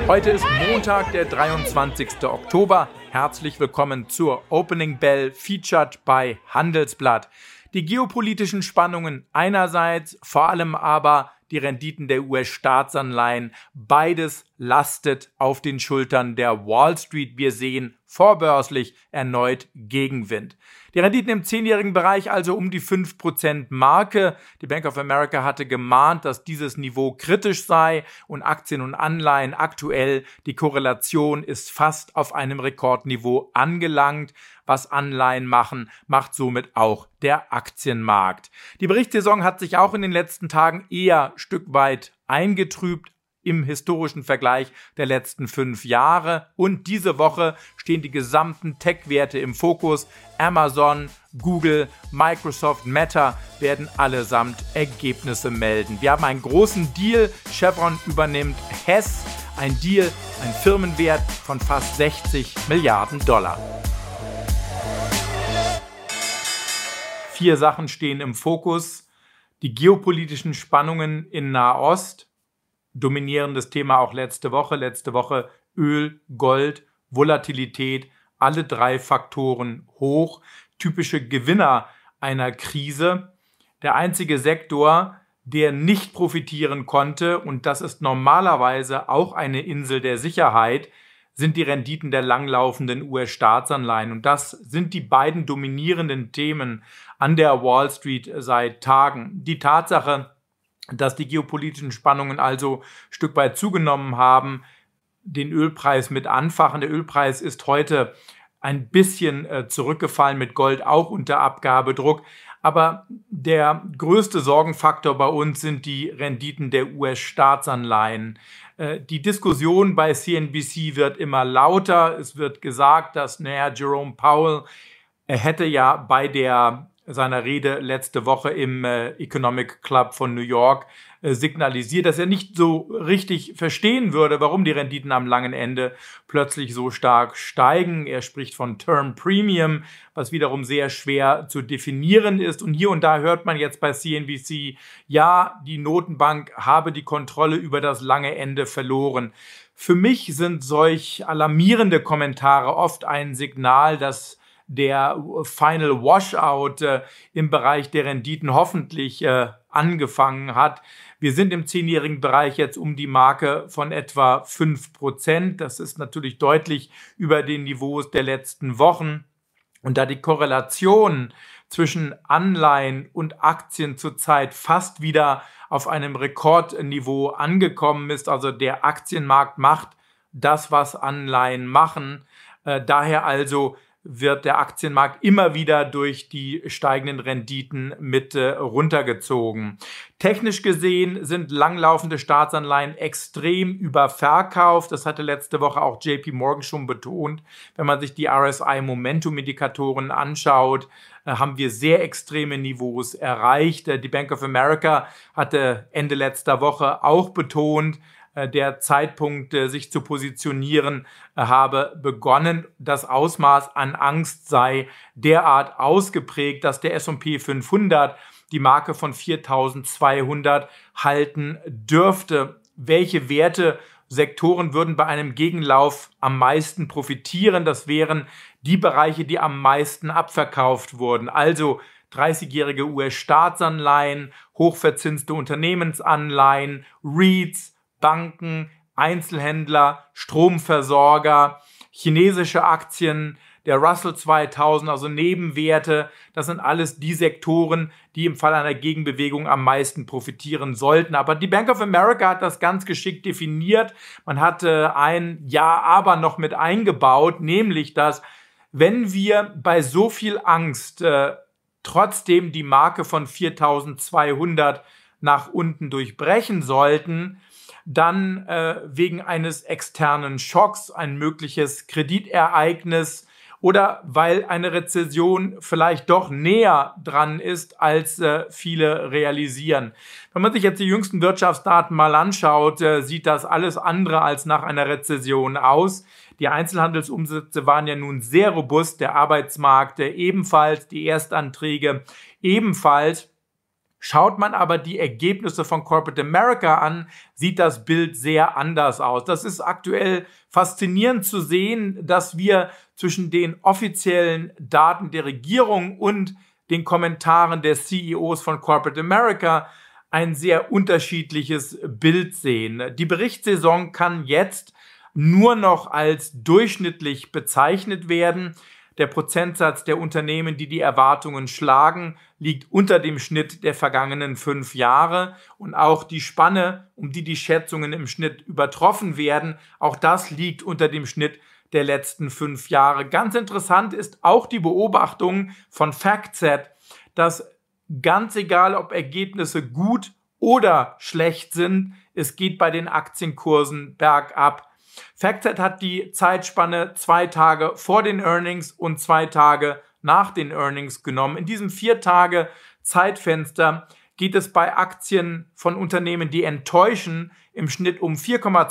Heute ist Montag, der 23. Oktober. Herzlich willkommen zur Opening Bell, featured bei Handelsblatt. Die geopolitischen Spannungen einerseits, vor allem aber die Renditen der US-Staatsanleihen, beides lastet auf den Schultern der Wall Street. Wir sehen vorbörslich erneut Gegenwind. Die Renditen im 10-jährigen Bereich also um die 5% Marke. Die Bank of America hatte gemahnt, dass dieses Niveau kritisch sei und Aktien und Anleihen aktuell, die Korrelation ist fast auf einem Rekordniveau angelangt. Was Anleihen machen, macht somit auch der Aktienmarkt. Die Berichtssaison hat sich auch in den letzten Tagen eher Stück weit eingetrübt im historischen Vergleich der letzten 5 Jahre. Und diese Woche stehen die gesamten Tech-Werte im Fokus. Amazon, Google, Microsoft, Meta werden allesamt Ergebnisse melden. Wir haben einen großen Deal. Chevron übernimmt Hess. Ein Deal, ein Firmenwert von fast 60 Milliarden Dollar. 4 Sachen stehen im Fokus. Die geopolitischen Spannungen in Nahost, dominierendes Thema auch letzte Woche. Letzte Woche Öl, Gold, Volatilität, alle 3 Faktoren hoch. Typische Gewinner einer Krise. Der einzige Sektor, der nicht profitieren konnte, und das ist normalerweise auch eine Insel der Sicherheit, sind die Renditen der langlaufenden US-Staatsanleihen. Und das sind die beiden dominierenden Themen an der Wall Street seit Tagen. Die Tatsache, dass die geopolitischen Spannungen also ein Stück weit zugenommen haben, den Ölpreis mit anfachen. Der Ölpreis ist heute ein bisschen zurückgefallen, mit Gold auch unter Abgabedruck. Aber der größte Sorgenfaktor bei uns sind die Renditen der US-Staatsanleihen. Die Diskussion bei CNBC wird immer lauter. Es wird gesagt, dass Jerome Powell, er hätte ja bei seiner Rede letzte Woche im Economic Club von New York signalisiert, dass er nicht so richtig verstehen würde, warum die Renditen am langen Ende plötzlich so stark steigen. Er spricht von Term Premium, was wiederum sehr schwer zu definieren ist. Und hier und da hört man jetzt bei CNBC, ja, die Notenbank habe die Kontrolle über das lange Ende verloren. Für mich sind solch alarmierende Kommentare oft ein Signal, dass der Final Washout im Bereich der Renditen hoffentlich angefangen hat. Wir sind im 10-jährigen Bereich jetzt um die Marke von etwa 5%. Das ist natürlich deutlich über den Niveaus der letzten Wochen. Und da die Korrelation zwischen Anleihen und Aktien zurzeit fast wieder auf einem Rekordniveau angekommen ist, also der Aktienmarkt macht das, was Anleihen machen, daher also wird der Aktienmarkt immer wieder durch die steigenden Renditen mit runtergezogen. Technisch gesehen sind langlaufende Staatsanleihen extrem überverkauft. Das hatte letzte Woche auch JP Morgan schon betont. Wenn man sich die RSI-Momentum-Indikatoren anschaut, haben wir sehr extreme Niveaus erreicht. Die Bank of America hatte Ende letzter Woche auch betont, der Zeitpunkt, sich zu positionieren, habe begonnen. Das Ausmaß an Angst sei derart ausgeprägt, dass der S&P 500 die Marke von 4.200 halten dürfte. Welche Sektoren würden bei einem Gegenlauf am meisten profitieren? Das wären die Bereiche, die am meisten abverkauft wurden. Also 30-jährige US-Staatsanleihen, hochverzinste Unternehmensanleihen, REITs, Banken, Einzelhändler, Stromversorger, chinesische Aktien, der Russell 2000, also Nebenwerte. Das sind alles die Sektoren, die im Fall einer Gegenbewegung am meisten profitieren sollten. Aber die Bank of America hat das ganz geschickt definiert. Man hatte ein Ja, aber noch mit eingebaut, nämlich, dass wenn wir bei so viel Angst trotzdem die Marke von 4.200 nach unten durchbrechen sollten, dann wegen eines externen Schocks, ein mögliches Kreditereignis oder weil eine Rezession vielleicht doch näher dran ist, als viele realisieren. Wenn man sich jetzt die jüngsten Wirtschaftsdaten mal anschaut, sieht das alles andere als nach einer Rezession aus. Die Einzelhandelsumsätze waren ja nun sehr robust, der Arbeitsmarkt ebenfalls, die Erstanträge ebenfalls. Schaut man aber die Ergebnisse von Corporate America an, sieht das Bild sehr anders aus. Das ist aktuell faszinierend zu sehen, dass wir zwischen den offiziellen Daten der Regierung und den Kommentaren der CEOs von Corporate America ein sehr unterschiedliches Bild sehen. Die Berichtssaison kann jetzt nur noch als durchschnittlich bezeichnet werden. Der Prozentsatz der Unternehmen, die die Erwartungen schlagen, liegt unter dem Schnitt der vergangenen 5 Jahre. Und auch die Spanne, um die die Schätzungen im Schnitt übertroffen werden, auch das liegt unter dem Schnitt der letzten 5 Jahre. Ganz interessant ist auch die Beobachtung von FactSet, dass ganz egal, ob Ergebnisse gut oder schlecht sind, es geht bei den Aktienkursen bergab. FactSet hat die Zeitspanne 2 Tage vor den Earnings und 2 Tage nach den Earnings genommen. In diesem 4 Tage Zeitfenster geht es bei Aktien von Unternehmen, die enttäuschen, im Schnitt um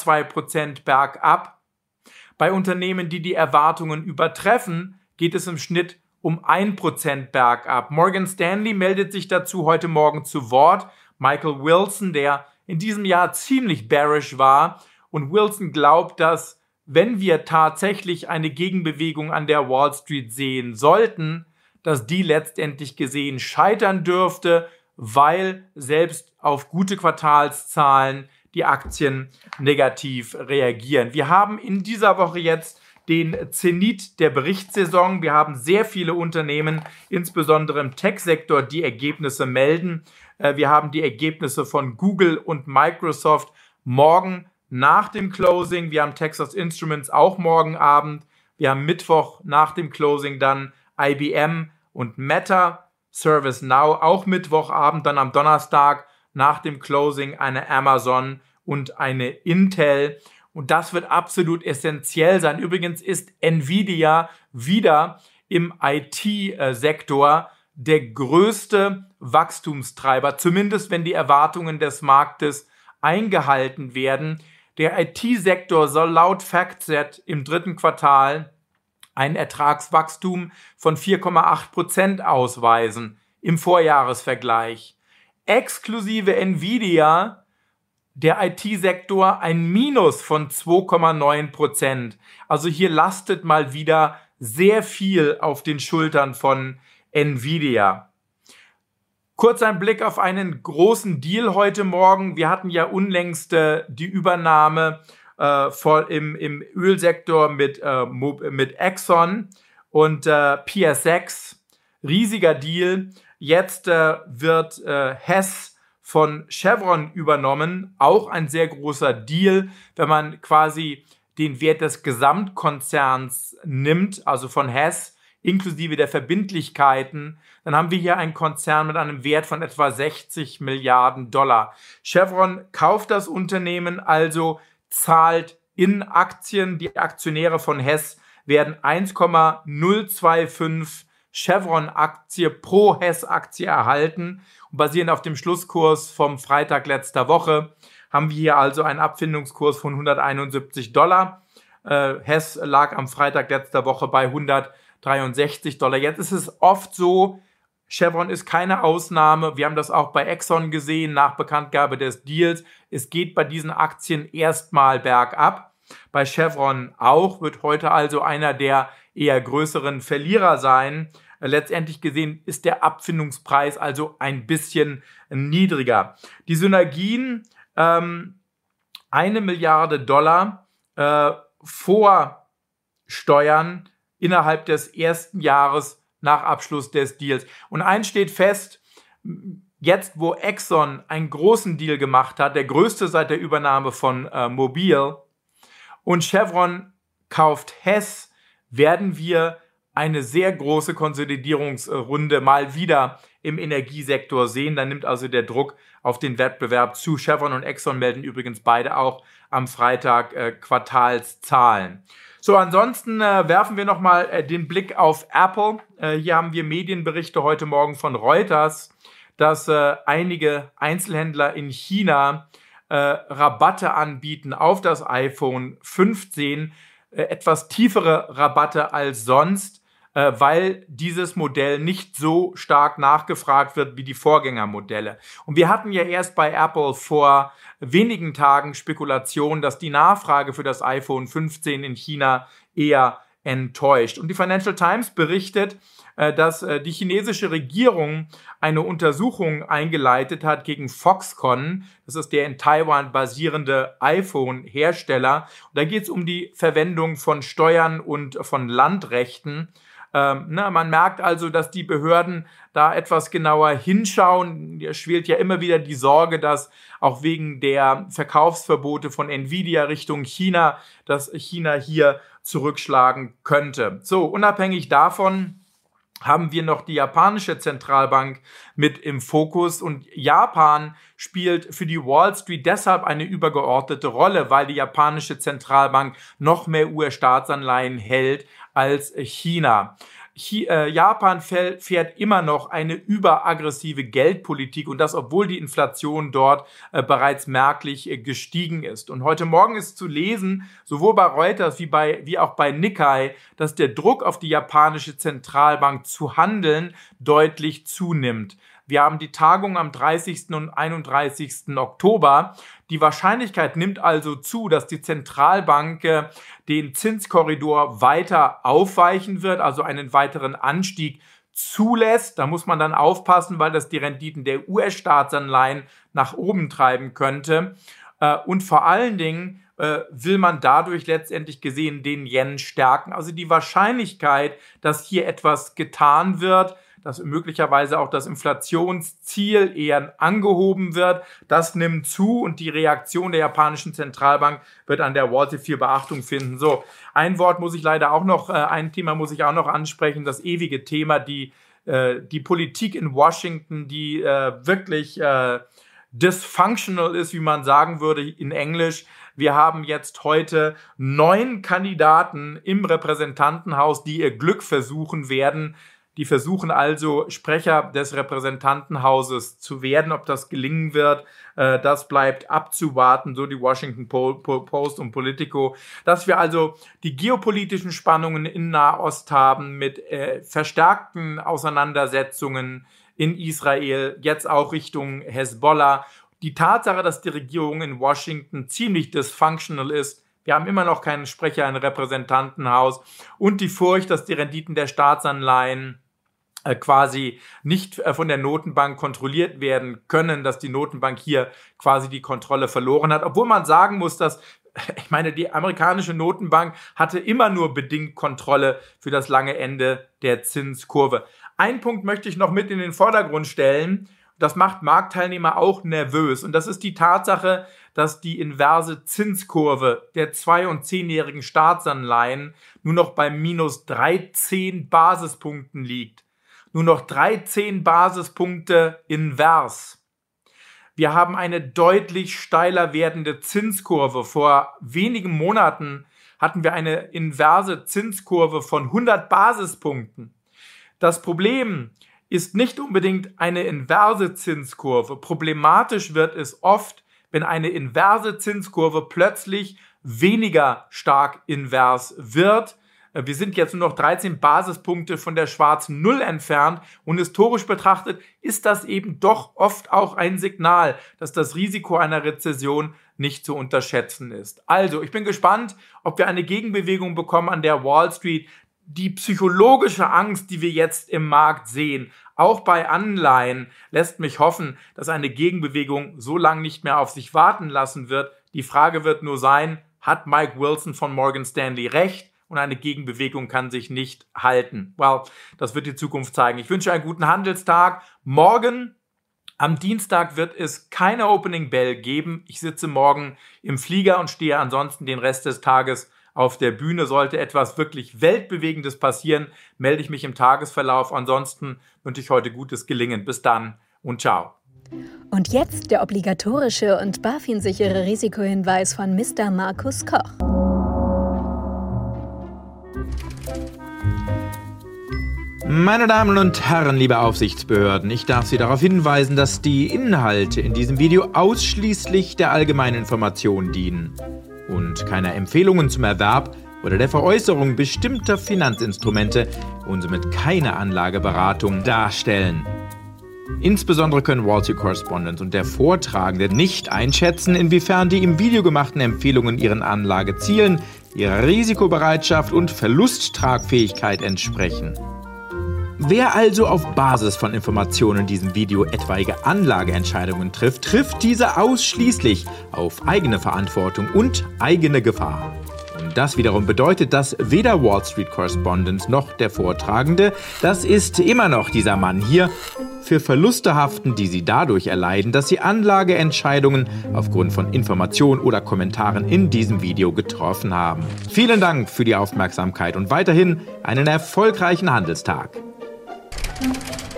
4,2% bergab. Bei Unternehmen, die die Erwartungen übertreffen, geht es im Schnitt um 1% bergab. Morgan Stanley meldet sich dazu heute Morgen zu Wort. Michael Wilson, der in diesem Jahr ziemlich bearish war, und Wilson glaubt, dass, wenn wir tatsächlich eine Gegenbewegung an der Wall Street sehen sollten, dass die letztendlich gesehen scheitern dürfte, weil selbst auf gute Quartalszahlen die Aktien negativ reagieren. Wir haben in dieser Woche jetzt den Zenit der Berichtssaison. Wir haben sehr viele Unternehmen, insbesondere im Tech-Sektor, die Ergebnisse melden. Wir haben die Ergebnisse von Google und Microsoft morgen nach dem Closing. Wir haben Texas Instruments auch morgen Abend. Wir haben Mittwoch nach dem Closing dann IBM und Meta, ServiceNow auch Mittwochabend. Dann am Donnerstag nach dem Closing eine Amazon und eine Intel. Und das wird absolut essentiell sein. Übrigens ist Nvidia wieder im IT-Sektor der größte Wachstumstreiber, zumindest wenn die Erwartungen des Marktes eingehalten werden. Der IT-Sektor soll laut FactSet im 3. Quartal ein Ertragswachstum von 4,8% ausweisen im Vorjahresvergleich. Exklusive Nvidia der IT-Sektor ein Minus von 2,9%. Also hier lastet mal wieder sehr viel auf den Schultern von Nvidia. Kurz ein Blick auf einen großen Deal heute Morgen. Wir hatten ja unlängst die Übernahme im Ölsektor mit Exxon und PSX. Riesiger Deal. Jetzt wird Hess von Chevron übernommen. Auch ein sehr großer Deal, wenn man quasi den Wert des Gesamtkonzerns nimmt, also von Hess, inklusive der Verbindlichkeiten, dann haben wir hier einen Konzern mit einem Wert von etwa 60 Milliarden $. Chevron kauft das Unternehmen, also zahlt in Aktien. Die Aktionäre von Hess werden 1,025 Chevron-Aktie pro Hess-Aktie erhalten. Und basierend auf dem Schlusskurs vom Freitag letzter Woche haben wir hier also einen Abfindungskurs von $171. Hess lag am Freitag letzter Woche bei $163. Jetzt ist es oft so, Chevron ist keine Ausnahme. Wir haben das auch bei Exxon gesehen nach Bekanntgabe des Deals. Es geht bei diesen Aktien erstmal bergab. Bei Chevron auch, wird heute also einer der eher größeren Verlierer sein. Letztendlich gesehen ist der Abfindungspreis also ein bisschen niedriger. Die Synergien, $1 Milliarde vor Steuern innerhalb des ersten Jahres nach Abschluss des Deals. Und eins steht fest, jetzt wo Exxon einen großen Deal gemacht hat, der größte seit der Übernahme von Mobil, und Chevron kauft Hess, werden wir eine sehr große Konsolidierungsrunde mal wieder im Energiesektor sehen. Dann nimmt also der Druck auf den Wettbewerb zu. Chevron und Exxon melden übrigens beide auch am Freitag Quartalszahlen. So, ansonsten werfen wir nochmal den Blick auf Apple. Hier haben wir Medienberichte heute Morgen von Reuters, dass einige Einzelhändler in China Rabatte anbieten auf das iPhone 15, etwas tiefere Rabatte als sonst. weil dieses Modell nicht so stark nachgefragt wird wie die Vorgängermodelle. Und wir hatten ja erst bei Apple vor wenigen Tagen Spekulationen, dass die Nachfrage für das iPhone 15 in China eher enttäuscht. Und die Financial Times berichtet, dass die chinesische Regierung eine Untersuchung eingeleitet hat gegen Foxconn. Das ist der in Taiwan basierende iPhone-Hersteller. Da geht es um die Verwendung von Steuern und von Landrechten. Man merkt also, dass die Behörden da etwas genauer hinschauen. Es schwelt ja immer wieder die Sorge, dass auch wegen der Verkaufsverbote von Nvidia Richtung China, dass China hier zurückschlagen könnte. So, unabhängig davon haben wir noch die japanische Zentralbank mit im Fokus. Und Japan spielt für die Wall Street deshalb eine übergeordnete Rolle, weil die japanische Zentralbank noch mehr US-Staatsanleihen hält als China. Japan fährt immer noch eine überaggressive Geldpolitik und das, obwohl die Inflation dort bereits merklich gestiegen ist. Und heute Morgen ist zu lesen, sowohl bei Reuters wie auch bei Nikkei, dass der Druck auf die japanische Zentralbank zu handeln deutlich zunimmt. Wir haben die Tagung am 30. und 31. Oktober. Die Wahrscheinlichkeit nimmt also zu, dass die Zentralbank den Zinskorridor weiter aufweichen wird, also einen weiteren Anstieg zulässt. Da muss man dann aufpassen, weil das die Renditen der US-Staatsanleihen nach oben treiben könnte. Und vor allen Dingen will man dadurch letztendlich gesehen den Yen stärken. Also die Wahrscheinlichkeit, dass hier etwas getan wird, dass möglicherweise auch das Inflationsziel eher angehoben wird, das nimmt zu und die Reaktion der japanischen Zentralbank wird an der Wall Street viel Beachtung finden. So, ein Thema muss ich auch noch ansprechen, das ewige Thema, die Politik in Washington, die wirklich dysfunctional ist, wie man sagen würde in Englisch. Wir haben jetzt heute 9 Kandidaten im Repräsentantenhaus, die ihr Glück versuchen werden. Die versuchen also, Sprecher des Repräsentantenhauses zu werden. Ob das gelingen wird, das bleibt abzuwarten, so die Washington Post und Politico. Dass wir also die geopolitischen Spannungen in Nahost haben mit verstärkten Auseinandersetzungen in Israel, jetzt auch Richtung Hezbollah. Die Tatsache, dass die Regierung in Washington ziemlich dysfunctional ist, wir haben immer noch keinen Sprecher im Repräsentantenhaus und die Furcht, dass die Renditen der Staatsanleihen quasi nicht von der Notenbank kontrolliert werden können, dass die Notenbank hier quasi die Kontrolle verloren hat. Obwohl man sagen muss, dass, die amerikanische Notenbank hatte immer nur bedingt Kontrolle für das lange Ende der Zinskurve. Einen Punkt möchte ich noch mit in den Vordergrund stellen. Das macht Marktteilnehmer auch nervös. Und das ist die Tatsache, dass die inverse Zinskurve der 2- und 10-jährigen Staatsanleihen nur noch bei minus 13 Basispunkten liegt. Nur noch 13 Basispunkte invers. Wir haben eine deutlich steiler werdende Zinskurve. Vor wenigen Monaten hatten wir eine inverse Zinskurve von 100 Basispunkten. Das Problem ist nicht unbedingt eine inverse Zinskurve. Problematisch wird es oft, wenn eine inverse Zinskurve plötzlich weniger stark invers wird. Wir sind jetzt nur noch 13 Basispunkte von der schwarzen Null entfernt und historisch betrachtet ist das eben doch oft auch ein Signal, dass das Risiko einer Rezession nicht zu unterschätzen ist. Also, ich bin gespannt, ob wir eine Gegenbewegung bekommen an der Wall Street. Die psychologische Angst, die wir jetzt im Markt sehen, auch bei Anleihen, lässt mich hoffen, dass eine Gegenbewegung so lange nicht mehr auf sich warten lassen wird. Die Frage wird nur sein, hat Mike Wilson von Morgan Stanley recht? Und eine Gegenbewegung kann sich nicht halten. Well, das wird die Zukunft zeigen. Ich wünsche einen guten Handelstag. Morgen, am Dienstag, wird es keine Opening Bell geben. Ich sitze morgen im Flieger und stehe ansonsten den Rest des Tages auf der Bühne. Sollte etwas wirklich Weltbewegendes passieren, melde ich mich im Tagesverlauf. Ansonsten wünsche ich heute gutes Gelingen. Bis dann und ciao. Und jetzt der obligatorische und BaFin-sichere Risikohinweis von Mr. Markus Koch. Meine Damen und Herren, liebe Aufsichtsbehörden, ich darf Sie darauf hinweisen, dass die Inhalte in diesem Video ausschließlich der allgemeinen Information dienen und keiner Empfehlungen zum Erwerb oder der Veräußerung bestimmter Finanzinstrumente und somit keine Anlageberatung darstellen. Insbesondere können Wall Street Correspondent und der Vortragende nicht einschätzen, inwiefern die im Video gemachten Empfehlungen ihren Anlagezielen, ihrer Risikobereitschaft und Verlusttragfähigkeit entsprechen. Wer also auf Basis von Informationen in diesem Video etwaige Anlageentscheidungen trifft diese ausschließlich auf eigene Verantwortung und eigene Gefahr. Und das wiederum bedeutet, dass weder Wall Street Correspondent noch der Vortragende, das ist immer noch dieser Mann hier, für Verluste haften, die sie dadurch erleiden, dass sie Anlageentscheidungen aufgrund von Informationen oder Kommentaren in diesem Video getroffen haben. Vielen Dank für die Aufmerksamkeit und weiterhin einen erfolgreichen Handelstag.